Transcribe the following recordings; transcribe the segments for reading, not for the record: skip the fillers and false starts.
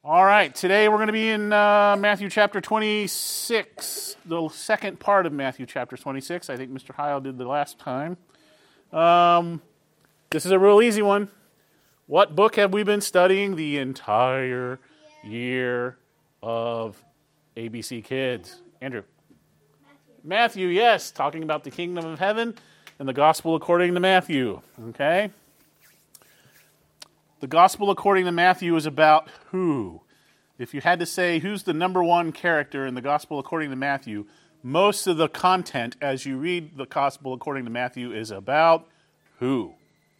All right, today we're going to be in Matthew chapter 26, the second part of Matthew chapter 26. I think Mr. Heil did the last time. This is a real easy one. What book have we been studying the entire year of ABC Kids? Andrew? Matthew, yes, talking about the kingdom of heaven and the gospel according to Matthew, okay? The gospel according to Matthew is about who? If you had to say who's the number one character in the gospel according to Matthew, most of the content as you read the gospel according to Matthew is about who?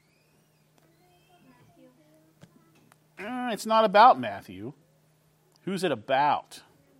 It's not about Matthew. Who's it about?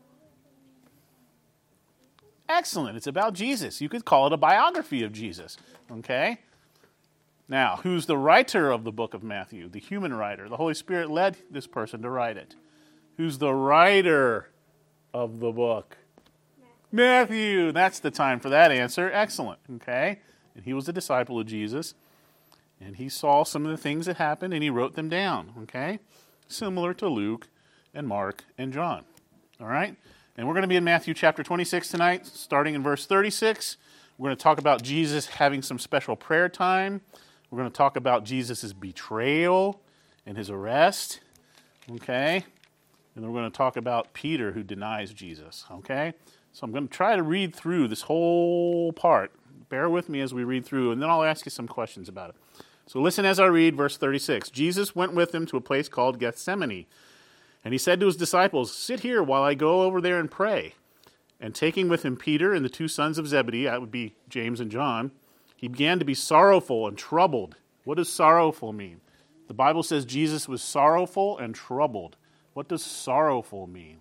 Excellent. It's about Jesus. You could call it a biography of Jesus, okay? Now, who's the writer of the book of Matthew? The human writer. The Holy Spirit led this person to write it. Who's the writer of the book? Matthew. That's the time for that answer. Excellent. Okay. And he was a disciple of Jesus. And he saw some of the things that happened and he wrote them down. Okay. Similar to Luke and Mark and John. All right. And we're going to be in Matthew chapter 26 tonight, starting in verse 36. We're going to talk about Jesus having some special prayer time. We're going to talk about Jesus' betrayal and his arrest, okay? And then we're going to talk about Peter who denies Jesus, okay? So I'm going to try to read through this whole part. Bear with me as we read through, and then I'll ask you some questions about it. So listen as I read verse 36. Jesus went with them to a place called Gethsemane, and he said to his disciples, "Sit here while I go over there and pray." And taking with him Peter and the two sons of Zebedee, that would be James and John, he began to be sorrowful and troubled. What does sorrowful mean? The Bible says Jesus was sorrowful and troubled. What does sorrowful mean?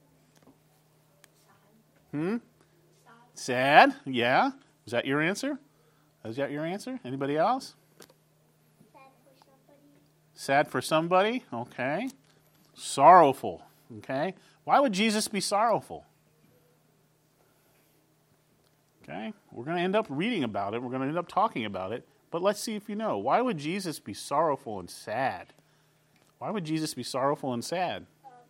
Sad? Yeah. Is that your answer? Is that your answer? Anybody else? Sad for somebody? Okay. Sorrowful. Okay. Why would Jesus be sorrowful? Okay, we're going to end up reading about it. We're going to end up talking about it. But let's see if you know. Why would Jesus be sorrowful and sad? Why would Jesus be sorrowful and sad?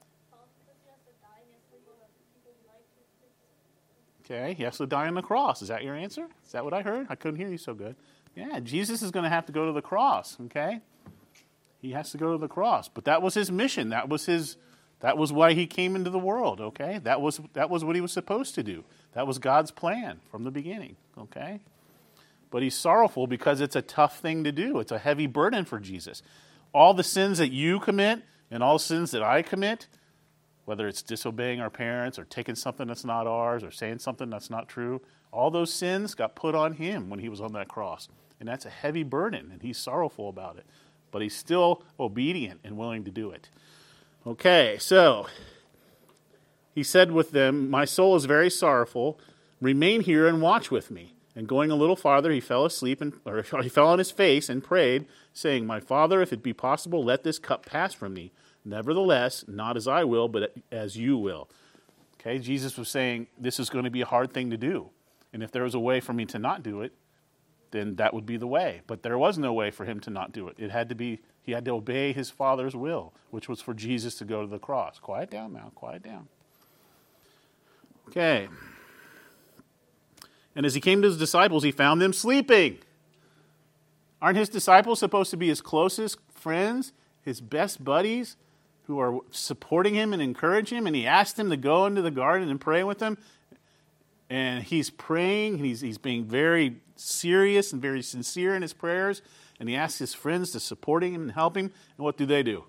Okay, he has to die on the cross. Is that your answer? Is that what I heard? I couldn't hear you so good. Yeah, Jesus is going to have to go to the cross, okay? He has to go to the cross. But that was his mission. That was why he came into the world, okay? That was what he was supposed to do. That was God's plan from the beginning, okay? But he's sorrowful because it's a tough thing to do. It's a heavy burden for Jesus. All the sins that you commit and all sins that I commit, whether it's disobeying our parents or taking something that's not ours or saying something that's not true, all those sins got put on him when he was on that cross. And that's a heavy burden, and he's sorrowful about it. But he's still obedient and willing to do it. Okay, so he said with them, "My soul is very sorrowful. Remain here and watch with me." And going a little farther, he fell asleep, or he fell on his face and prayed, saying, "My Father, if it be possible, let this cup pass from me. Nevertheless, not as I will, but as you will." Okay, Jesus was saying, this is going to be a hard thing to do. And if there was a way for me to not do it, then that would be the way. But there was no way for him to not do it. He had to obey his Father's will, which was for Jesus to go to the cross. Quiet down now, quiet down. Okay. And as he came to his disciples, he found them sleeping. Aren't his disciples supposed to be his closest friends, his best buddies, who are supporting him and encourage him? And he asked him to go into the garden and pray with them. And he's praying, he's being very serious and very sincere in his prayers. And he asks his friends to support him and help him. And what do?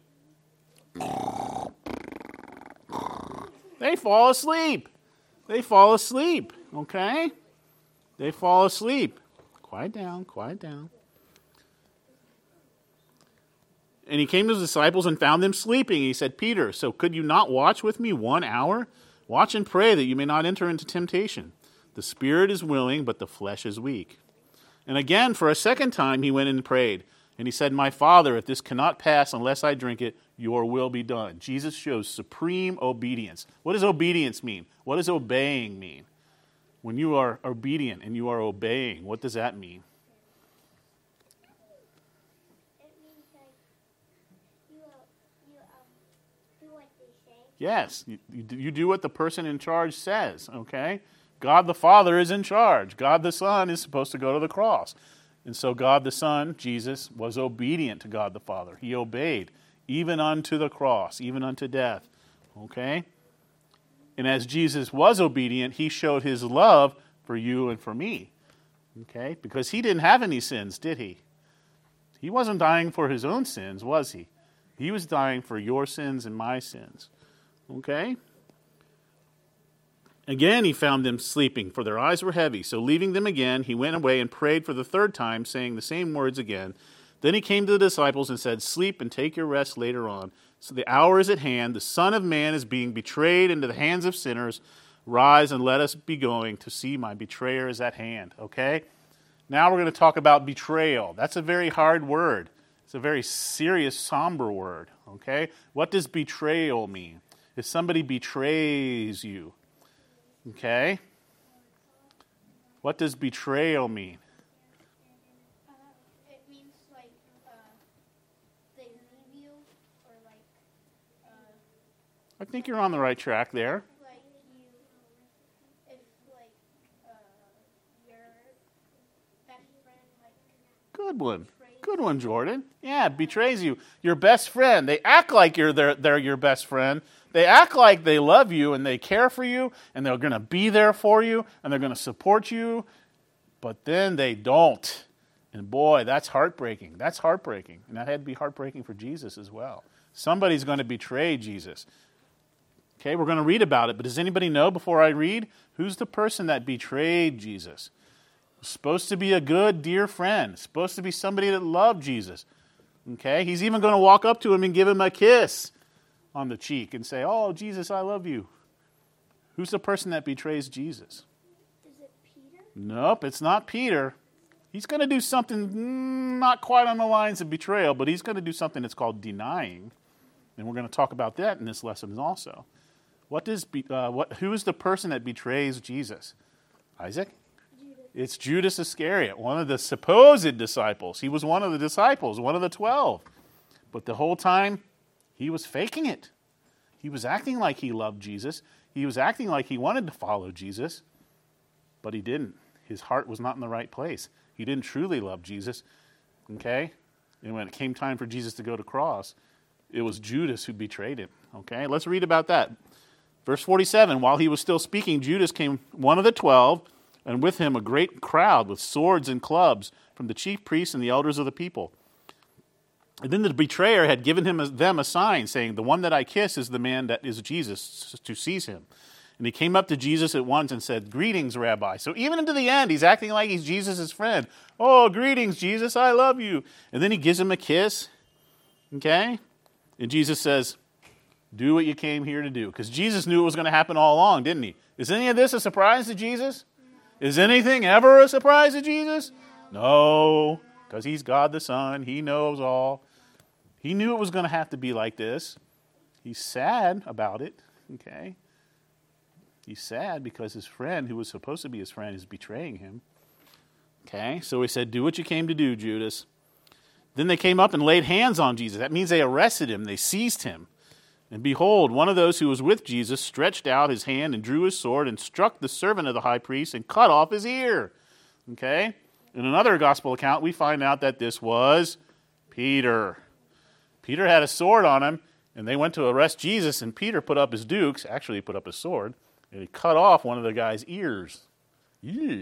They fall asleep. They fall asleep, okay? They fall asleep. Quiet down, quiet down. And he came to his disciples and found them sleeping. He said, "Peter, so could you not watch with me 1 hour? Watch and pray that you may not enter into temptation. The spirit is willing, but the flesh is weak." And again, for a second time, he went and prayed. And he said, "My Father, if this cannot pass unless I drink it, your will be done." Jesus shows supreme obedience. What does obedience mean? What does obeying mean? When you are obedient and you are obeying, what does that mean? It means like you do what they Yes, you do what the person in charge says, okay? God the Father is in charge. God the Son is supposed to go to the cross. And so God the Son, Jesus, was obedient to God the Father. He obeyed, even unto the cross, even unto death, okay? And as Jesus was obedient, he showed his love for you and for me, okay? Because he didn't have any sins, did he? He wasn't dying for his own sins, was he? He was dying for your sins and my sins. Okay? Again, he found them sleeping, for their eyes were heavy. So leaving them again, he went away and prayed for the third time, saying the same words again. Then he came to the disciples and said, "Sleep and take your rest later on. So the hour is at hand. The Son of Man is being betrayed into the hands of sinners. Rise and let us be going to see my betrayer is at hand." Okay? Now we're going to talk about betrayal. That's a very hard word. It's a very serious, somber word. Okay? What does betrayal mean? If somebody betrays you, okay? What does betrayal mean? It means like they leave you, or like. I think you're on the right track there. Like you, if like your best friend like. Good one. Good one, Jordan. Yeah, betrays you. Your best friend. They act like they're your best friend. They act like they love you and they care for you and they're going to be there for you and they're going to support you, but then they don't. And boy, that's heartbreaking. That's heartbreaking. And that had to be heartbreaking for Jesus as well. Somebody's going to betray Jesus. Okay, we're going to read about it, but does anybody know before I read? Who's the person that betrayed Jesus? Supposed to be a good, dear friend. Supposed to be somebody that loved Jesus. Okay, he's even going to walk up to him and give him a kiss on the cheek and say, "Oh, Jesus, I love you." Who's the person that betrays Jesus? Is it Peter? Nope, it's not Peter. He's going to do something not quite on the lines of betrayal, but he's going to do something that's called denying. And we're going to talk about that in this lesson also. Who is the person that betrays Jesus? Isaac? Judas. It's Judas Iscariot, one of the supposed disciples. He was one of the disciples, one of the 12. But the whole time, he was faking it. He was acting like he loved Jesus. He was acting like he wanted to follow Jesus, but he didn't. His heart was not in the right place. He didn't truly love Jesus, okay? And when it came time for Jesus to go to cross, it was Judas who betrayed him, okay? Let's read about that. Verse 47, while he was still speaking, Judas came, one of the 12, and with him a great crowd with swords and clubs from the chief priests and the elders of the people. And then the betrayer had given them a sign, saying, "The one that I kiss is the man that is Jesus," to seize him. And he came up to Jesus at once and said, "Greetings, Rabbi." So even into the end, he's acting like he's Jesus' friend. "Oh, greetings, Jesus, I love you." And then he gives him a kiss, okay? And Jesus says, "Do what you came here to do." Because Jesus knew it was going to happen all along, didn't he? Is any of this a surprise to Jesus? No. Is anything ever a surprise to Jesus? No, because he's God the Son. He knows all. He knew it was going to have to be like this. He's sad about it, okay? He's sad because his friend, who was supposed to be his friend, is betraying him. Okay, so he said, "Do what you came to do, Judas." Then they came up and laid hands on Jesus. That means they arrested him. They seized him. And behold, one of those who was with Jesus stretched out his hand and drew his sword and struck the servant of the high priest and cut off his ear. Okay? In another gospel account, we find out that this was Peter. Peter had a sword on him, and they went to arrest Jesus, and Peter put up his dukes. Actually, he put up his sword, and he cut off one of the guy's ears. Yeah.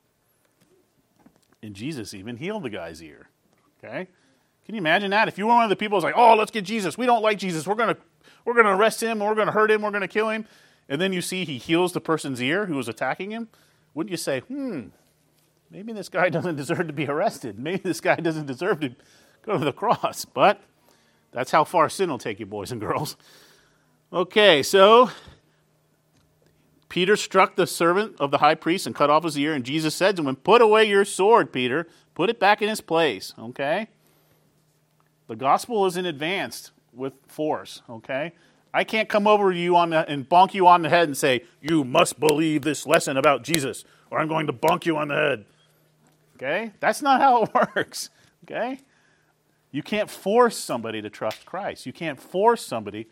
And Jesus even healed the guy's ear. Okay? Can you imagine that? If you were one of the people who's like, "Oh, let's get Jesus. We don't like Jesus. We're going to arrest him, we're going to hurt him, we're going to kill him." And then you see he heals the person's ear who was attacking him. Wouldn't you say, maybe this guy doesn't deserve to be arrested. Maybe this guy doesn't deserve to go to the cross. But that's how far sin will take you, boys and girls. Okay, so Peter struck the servant of the high priest and cut off his ear, and Jesus said to him, "Put away your sword, Peter. Put it back in its place." Okay? The gospel isn't advanced with force, okay? I can't come over to you and bonk you on the head and say, "You must believe this lesson about Jesus, or I'm going to bonk you on the head." Okay? That's not how it works, okay? You can't force somebody to trust Christ. You can't force somebody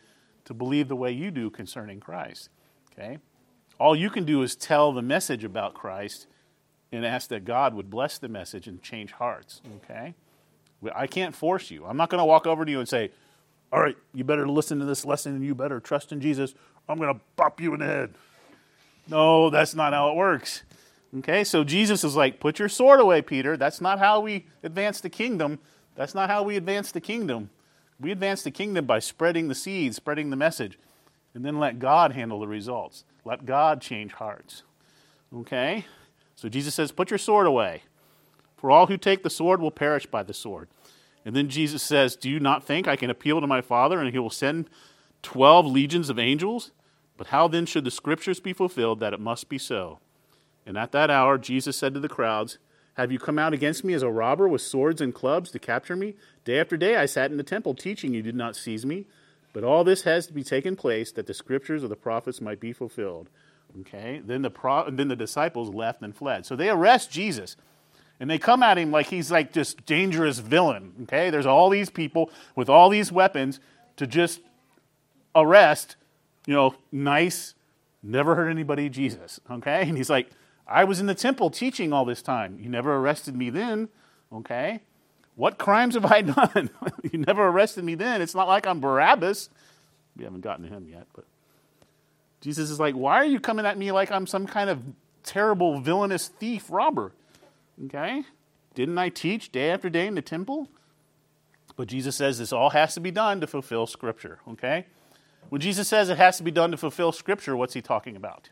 to believe the way you do concerning Christ. Okay? All you can do is tell the message about Christ and ask that God would bless the message and change hearts. Okay? I can't force you. I'm not going to walk over to you and say, all right, you better listen to this lesson and you better trust in Jesus. I'm going to bop you in the head. No, that's not how it works. Okay, so Jesus is like, put your sword away, Peter. That's not how we advance the kingdom. That's not how we advance the kingdom. We advance the kingdom by spreading the seed, spreading the message, and then let God handle the results. Let God change hearts. Okay? So Jesus says, put your sword away. For all who take the sword will perish by the sword. And then Jesus says, do you not think I can appeal to my Father and he will send 12 legions of angels? But how then should the scriptures be fulfilled that it must be so? And at that hour Jesus said to the crowds, have you come out against me as a robber with swords and clubs to capture me? Day after day I sat in the temple teaching, you did not seize me. But all this has to be taken place that the scriptures of the prophets might be fulfilled. Okay? Then the disciples left and fled. So they arrest Jesus. And they come at him like he's like this dangerous villain. Okay? There's all these people with all these weapons to just arrest, nice, never hurt anybody Jesus. Okay? And he's like, I was in the temple teaching all this time. You never arrested me then. Okay? What crimes have I done? You never arrested me then. It's not like I'm Barabbas. We haven't gotten to him yet, but Jesus is like, why are you coming at me like I'm some kind of terrible, villainous thief, robber? Okay? Didn't I teach day after day in the temple? But Jesus says this all has to be done to fulfill Scripture. Okay? When Jesus says it has to be done to fulfill Scripture, what's he talking about?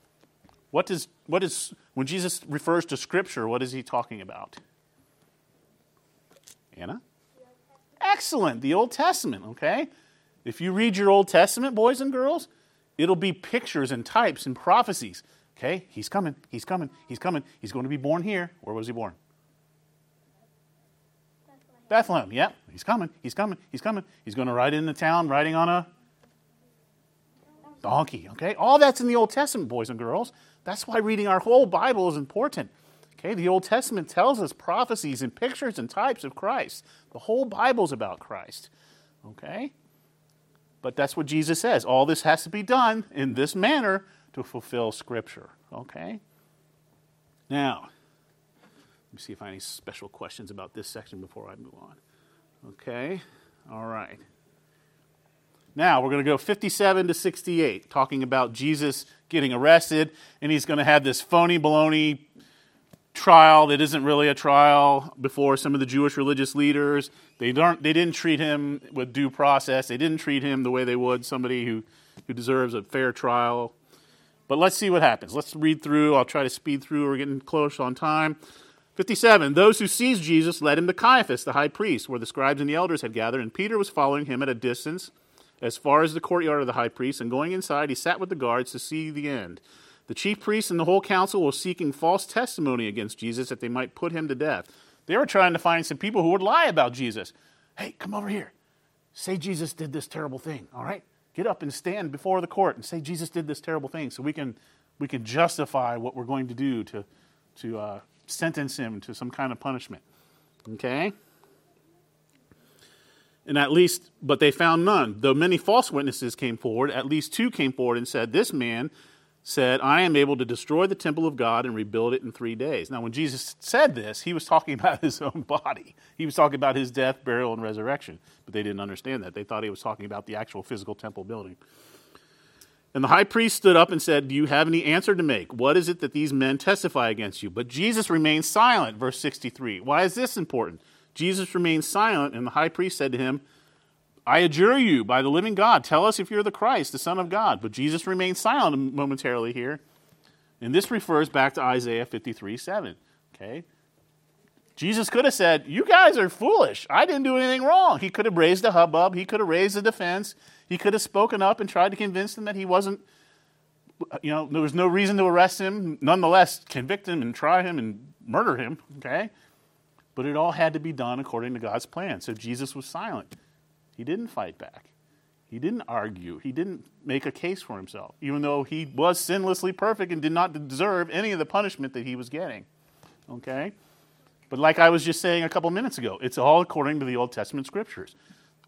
When Jesus refers to Scripture, what is he talking about? Anna? Excellent. The Old Testament, okay? If you read your Old Testament, boys and girls, it'll be pictures and types and prophecies. Okay? He's coming. He's coming. He's coming. He's going to be born here. Where was he born? Bethlehem. Yeah. He's coming. He's coming. He's coming. He's going to ride into town riding on a donkey. Okay? All that's in the Old Testament, boys and girls. That's why reading our whole Bible is important. Okay, the Old Testament tells us prophecies and pictures and types of Christ. The whole Bible's about Christ. Okay? But that's what Jesus says. All this has to be done in this manner to fulfill Scripture. Okay? Now, let me see if I have any special questions about this section before I move on. Okay? All right. Now, we're going to go 57 to 68, talking about Jesus getting arrested, and he's going to have this phony baloney trial that isn't really a trial before some of the Jewish religious leaders. They didn't treat him with due process. They didn't treat him the way they would somebody who deserves a fair trial. But let's see what happens. Let's read through. I'll try to speed through. We're getting close on time. 57, those who seized Jesus led him to Caiaphas, the high priest, where the scribes and the elders had gathered, and Peter was following him at a distance as far as the courtyard of the high priest, and going inside, he sat with the guards to see the end. The chief priests and the whole council were seeking false testimony against Jesus that they might put him to death. They were trying to find some people who would lie about Jesus. Hey, come over here. Say Jesus did this terrible thing, all right? Get up and stand before the court and say Jesus did this terrible thing so we can justify what we're going to do to sentence him to some kind of punishment. Okay? But they found none. Though many false witnesses came forward, at least 2 came forward and said, this man said, I am able to destroy the temple of God and rebuild it in 3 days. Now, when Jesus said this, he was talking about his own body. He was talking about his death, burial, and resurrection. But they didn't understand that. They thought he was talking about the actual physical temple building. And the high priest stood up and said, do you have any answer to make? What is it that these men testify against you? But Jesus remained silent, verse 63. Why is this important? Jesus remained silent, and the high priest said to him, I adjure you by the living God, tell us if you're the Christ, the Son of God. But Jesus remained silent momentarily here. And this refers back to Isaiah 53:7. Okay? Jesus could have said, you guys are foolish. I didn't do anything wrong. He could have raised a hubbub. He could have raised a defense. He could have spoken up and tried to convince them that he wasn't, there was no reason to arrest him. Nonetheless, convict him and try him and murder him. Okay? But it all had to be done according to God's plan. So Jesus was silent. He didn't fight back. He didn't argue. He didn't make a case for himself, even though he was sinlessly perfect and did not deserve any of the punishment that he was getting. Okay? But like I was just saying a couple minutes ago, it's all according to the Old Testament scriptures.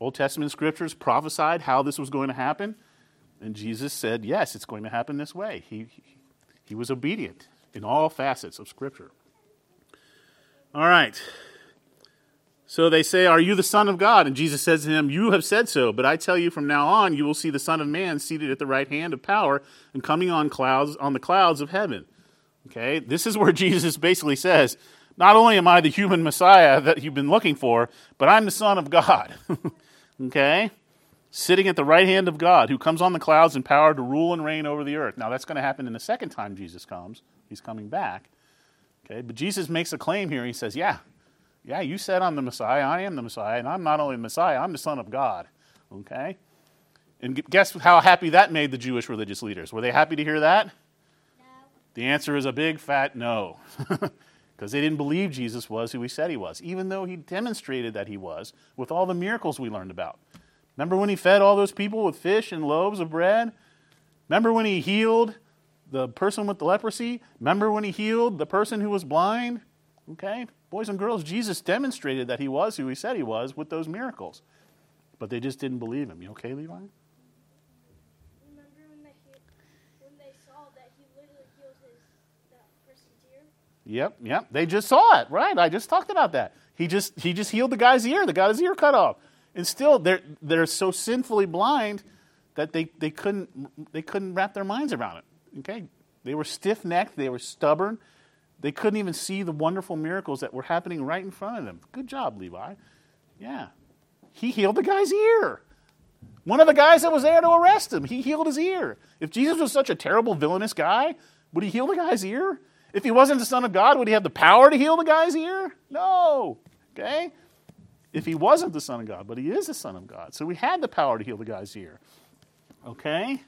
Old Testament scriptures prophesied how this was going to happen. And Jesus said, yes, it's going to happen this way. He was obedient in all facets of Scripture. All right. So they say, are you the Son of God? And Jesus says to him, you have said so, but I tell you from now on, you will see the Son of Man seated at the right hand of power and coming on the clouds of heaven. Okay, this is where Jesus basically says, not only am I the human Messiah that you've been looking for, but I'm the Son of God. Okay? Sitting at the right hand of God, who comes on the clouds in power to rule and reign over the earth. Now, that's going to happen in the second time Jesus comes. He's coming back. Okay, but Jesus makes a claim here. He says, yeah, you said I'm the Messiah. I am the Messiah. And I'm not only the Messiah, I'm the Son of God. Okay? And guess how happy that made the Jewish religious leaders? Were they happy to hear that? No. The answer is a big fat no. Because they didn't believe Jesus was who he said he was, even though he demonstrated that he was with all the miracles we learned about. Remember when he fed all those people with fish and loaves of bread? Remember when he healed the person with the leprosy? Remember when he healed the person who was blind? Okay, boys and girls, Jesus demonstrated that he was who he said he was with those miracles. But they just didn't believe him. You okay, Levi? Remember when they saw that he literally healed that person's ear? Yep. They just saw it, right? I just talked about that. He just healed the guy's ear. The guy got his ear cut off. And still, they're so sinfully blind that they couldn't wrap their minds around it. Okay, they were stiff-necked. They were stubborn. They couldn't even see the wonderful miracles that were happening right in front of them. Good job, Levi. Yeah, he healed the guy's ear. One of the guys that was there to arrest him, he healed his ear. If Jesus was such a terrible, villainous guy, would he heal the guy's ear? If he wasn't the Son of God, would he have the power to heal the guy's ear? No. Okay? If he wasn't the Son of God, but he is the Son of God. So we had the power to heal the guy's ear. Okay?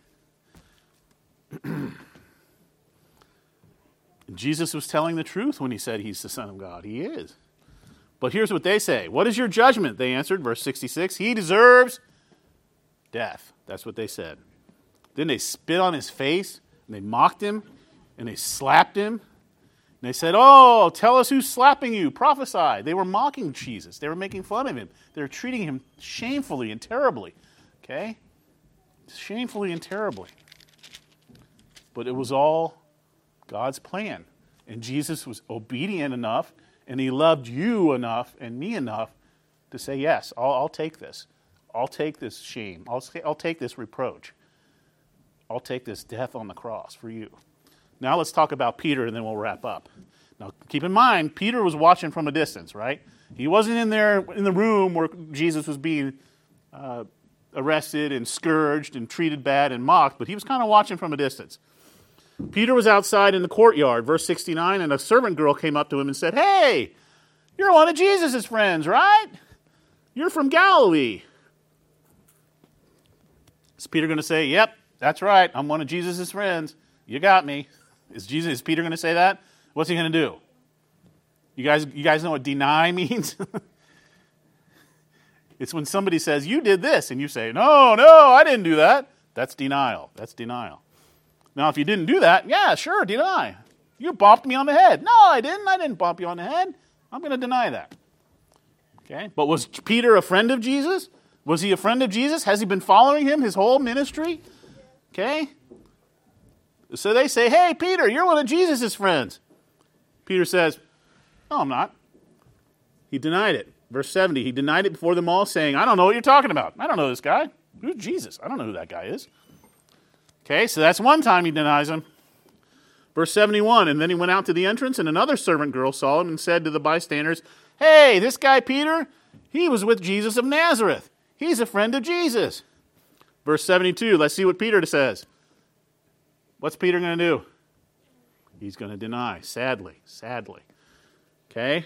Jesus was telling the truth when he said he's the Son of God. He is. But here's what they say. What is your judgment? They answered, verse 66. He deserves death. That's what they said. Then they spit on his face, and they mocked him, and they slapped him. And they said, oh, tell us who's slapping you. Prophesy. They were mocking Jesus. They were making fun of him. They were treating him shamefully and terribly. Okay? Shamefully and terribly. But it was all God's plan. And Jesus was obedient enough, and he loved you enough and me enough to say, yes, I'll take this. I'll take this shame. I'll take this reproach. I'll take this death on the cross for you. Now let's talk about Peter, and then we'll wrap up. Now, keep in mind, Peter was watching from a distance, right? He wasn't in there in the room where Jesus was being arrested and scourged and treated bad and mocked, but he was kind of watching from a distance. Peter was outside in the courtyard, verse 69, and a servant girl came up to him and said, hey, you're one of Jesus' friends, right? You're from Galilee. Is Peter going to say, yep, that's right, I'm one of Jesus' friends. You got me. Is Peter going to say that? What's he going to do? You guys know what deny means? It's when somebody says, you did this, and you say, no, I didn't do that. That's denial. Now, if you didn't do that, yeah, sure, deny. You bopped me on the head. No, I didn't. I didn't bump you on the head. I'm going to deny that. Okay? But was Peter a friend of Jesus? Was he a friend of Jesus? Has he been following him his whole ministry? Okay? So they say, hey, Peter, you're one of Jesus' friends. Peter says, no, I'm not. He denied it. Verse 70, he denied it before them all, saying, I don't know what you're talking about. I don't know this guy. Who's Jesus? I don't know who that guy is. Okay, so that's one time he denies him. Verse 71, and then he went out to the entrance, and another servant girl saw him and said to the bystanders, hey, this guy Peter, he was with Jesus of Nazareth. He's a friend of Jesus. Verse 72, let's see what Peter says. What's Peter going to do? He's going to deny, sadly. Okay?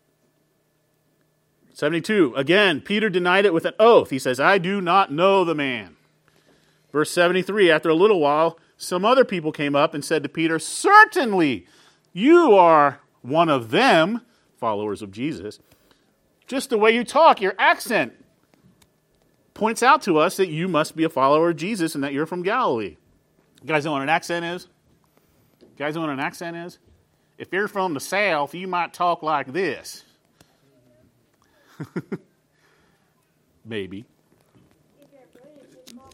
72, again, Peter denied it with an oath. He says, I do not know the man. Verse 73, after a little while, some other people came up and said to Peter, certainly you are one of them, followers of Jesus. Just the way you talk, your accent points out to us that you must be a follower of Jesus and that you're from Galilee. You guys know what an accent is? If you're from the South, you might talk like this. Maybe.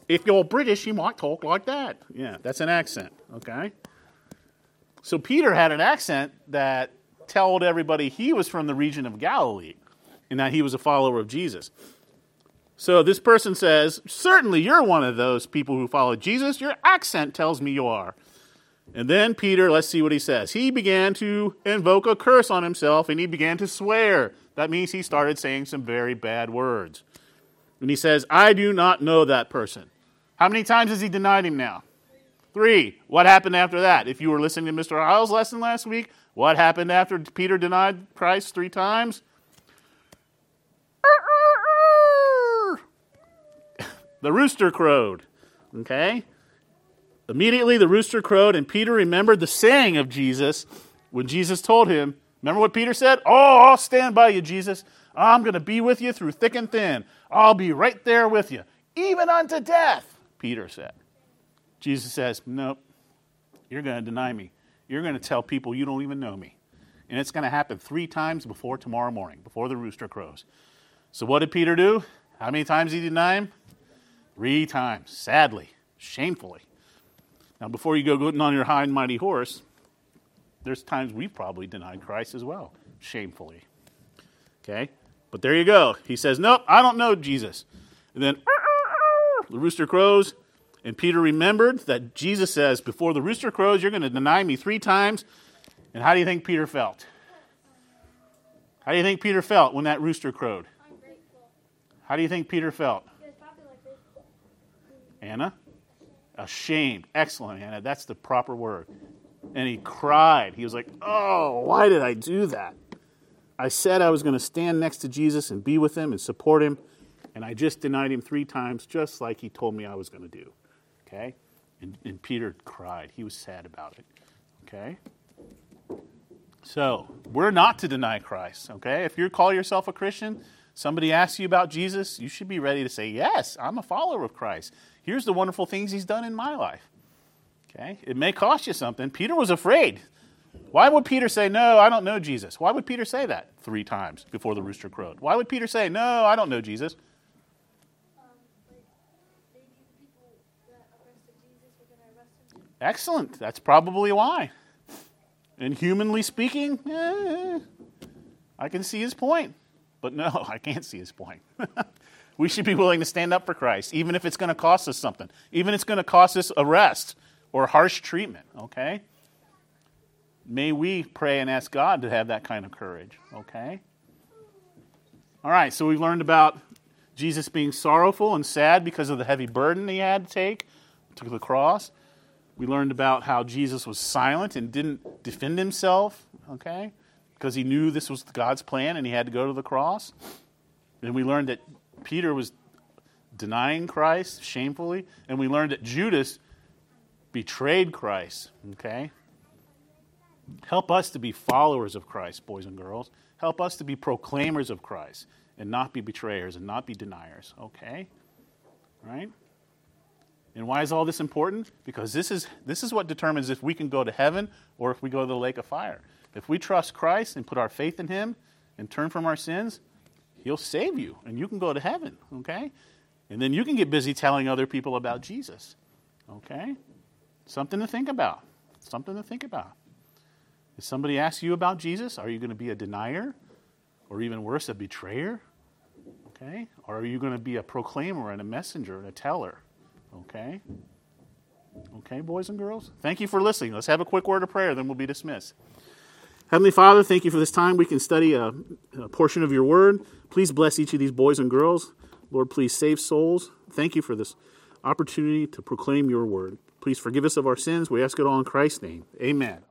If you're British, you might talk like that. Yeah, that's an accent, okay? So Peter had an accent that told everybody he was from the region of Galilee and that he was a follower of Jesus. So this person says, certainly you're one of those people who follow Jesus. Your accent tells me you are. And then Peter, let's see what he says. He began to invoke a curse on himself and he began to swear. That means he started saying some very bad words. And he says, I do not know that person. How many times has he denied him now? 3. What happened after that? If you were listening to Mr. Hiles' lesson last week, what happened after Peter denied Christ 3 times? The rooster crowed. Okay? Immediately the rooster crowed, and Peter remembered the saying of Jesus when Jesus told him, remember what Peter said? Oh, I'll stand by you, Jesus. I'm going to be with you through thick and thin. I'll be right there with you, even unto death, Peter said. Jesus says, nope, you're going to deny me. You're going to tell people you don't even know me. And it's going to happen 3 times before tomorrow morning, before the rooster crows. So what did Peter do? How many times did he deny him? 3 times, sadly, shamefully. Now, before you go getting on your high and mighty horse, there's times we've probably denied Christ as well, shamefully. Okay? But there you go. He says, nope, I don't know Jesus. And then the rooster crows, and Peter remembered that Jesus says, before the rooster crows, you're going to deny me 3 times. And how do you think Peter felt? How do you think Peter felt when that rooster crowed? Ungrateful. How do you think Peter felt? He was probably like this. Anna? Ashamed. Excellent, Anna. That's the proper word. And he cried. He was like, oh, why did I do that? I said I was going to stand next to Jesus and be with him and support him, and I just denied him 3 times, just like he told me I was going to do. Okay? And Peter cried. He was sad about it. Okay? So, we're not to deny Christ. Okay? If you call yourself a Christian, somebody asks you about Jesus, you should be ready to say, yes, I'm a follower of Christ. Here's the wonderful things he's done in my life. Okay? It may cost you something. Peter was afraid. Why would Peter say, no, I don't know Jesus? Why would Peter say that 3 times before the rooster crowed? Why would Peter say, no, I don't know Jesus? Like maybe the people that arrested Jesus were going to arrest him. Excellent. That's probably why. And humanly speaking, I can see his point. But no, I can't see his point. We should be willing to stand up for Christ, even if it's going to cost us something. Even if it's going to cost us arrest or harsh treatment, okay? May we pray and ask God to have that kind of courage, okay? All right, so we've learned about Jesus being sorrowful and sad because of the heavy burden he had to take to the cross. We learned about how Jesus was silent and didn't defend himself, okay? Because he knew this was God's plan and he had to go to the cross. And we learned that Peter was denying Christ shamefully. And we learned that Judas betrayed Christ, okay? Help us to be followers of Christ, boys and girls. Help us to be proclaimers of Christ and not be betrayers and not be deniers, okay? All right? And why is all this important? Because this is what determines if we can go to heaven or if we go to the lake of fire. If we trust Christ and put our faith in him and turn from our sins, he'll save you and you can go to heaven, okay? And then you can get busy telling other people about Jesus, okay? Something to think about. Something to think about. If somebody asks you about Jesus, are you going to be a denier? Or even worse, a betrayer? Okay? Or are you going to be a proclaimer and a messenger and a teller? Okay? Okay, boys and girls? Thank you for listening. Let's have a quick word of prayer, then we'll be dismissed. Heavenly Father, thank you for this time we can study a portion of your word. Please bless each of these boys and girls. Lord, please save souls. Thank you for this opportunity to proclaim your word. Please forgive us of our sins. We ask it all in Christ's name. Amen.